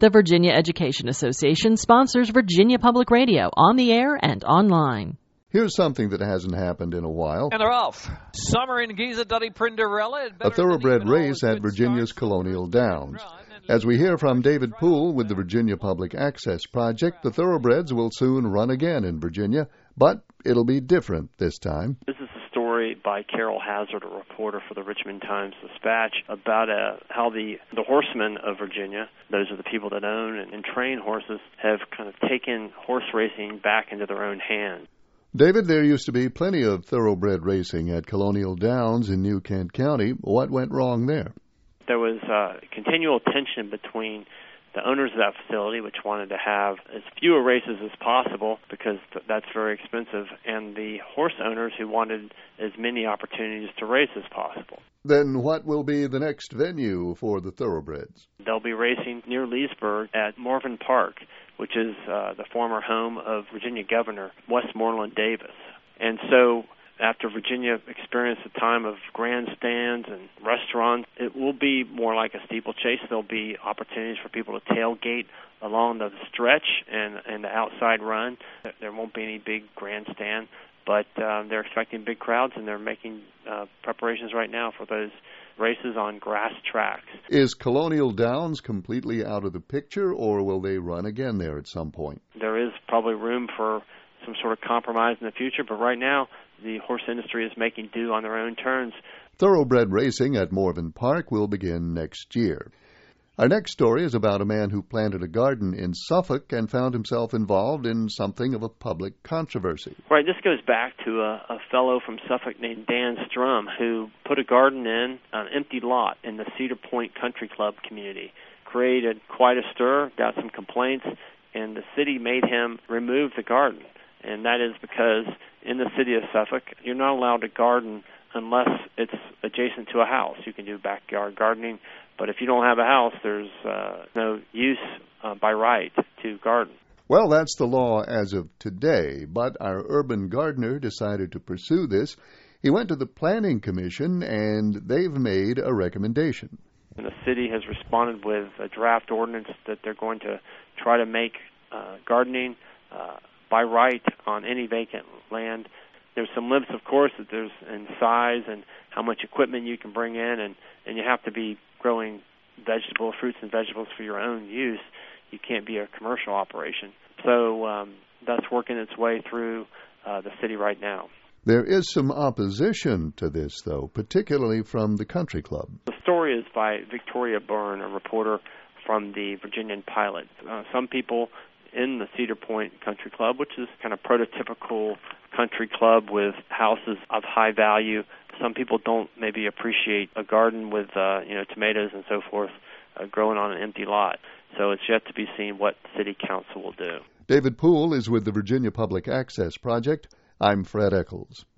The Virginia Education Association sponsors Virginia Public Radio on the air and online. Here's something that hasn't happened in a while. And they're off. Summer in Giza, Duddy Prinderella. A thoroughbred race at Virginia's Colonial Downs. As we hear from David Poole with the Virginia Public Access Project, the thoroughbreds will soon run again in Virginia, but it'll be different this time. This is a story by Carol Hazard, a reporter for the Richmond Times-Dispatch, about how the horsemen of Virginia, those are the people that own and train horses, have kind of taken horse racing back into their own hands. David, there used to be plenty of thoroughbred racing at Colonial Downs in New Kent County. What went wrong there? There was continual tension between the owners of that facility, which wanted to have as few races as possible because that's very expensive, and the horse owners who wanted as many opportunities to race as possible. Then what will be the next venue for the thoroughbreds? They'll be racing near Leesburg at Morven Park, which is the former home of Virginia Governor Westmoreland Davis. And so after Virginia experienced a time of grandstands and restaurants, it will be more like a steeplechase. There'll be opportunities for people to tailgate along the stretch and the outside run. There won't be any big grandstand, but they're expecting big crowds, and they're making preparations right now for those races on grass tracks. Is Colonial Downs completely out of the picture, or will they run again there at some point? There is probably room for some sort of compromise in the future, but right now the horse industry is making do on their own terms. Thoroughbred racing at Morven Park will begin next year. Our next story is about a man who planted a garden in Suffolk and found himself involved in something of a public controversy. Right, this goes back to a fellow from Suffolk named Dan Strum, who put a garden in an empty lot in the Cedar Point Country Club community. Created quite a stir, got some complaints, and the city made him remove the garden. And that is because in the city of Suffolk, you're not allowed to garden unless it's adjacent to a house. You can do backyard gardening, but if you don't have a house, there's no use by right to garden. Well, that's the law as of today, but our urban gardener decided to pursue this. He went to the Planning Commission, and they've made a recommendation. And the city has responded with a draft ordinance that they're going to try to make gardening by right on any vacant land. There's some limits, of course, that there's in size and how much equipment you can bring in, and you have to be growing fruits and vegetables for your own use. You can't be a commercial operation. So that's working its way through the city right now. There is some opposition to this, though, particularly from the country club. The story is by Victoria Byrne, a reporter from the Virginian Pilot. Some people in the Cedar Point Country Club, which is kind of prototypical country club with houses of high value. Some people don't maybe appreciate a garden with tomatoes and so forth growing on an empty lot. So it's yet to be seen what City Council will do. David Poole is with the Virginia Public Access Project. I'm Fred Eccles.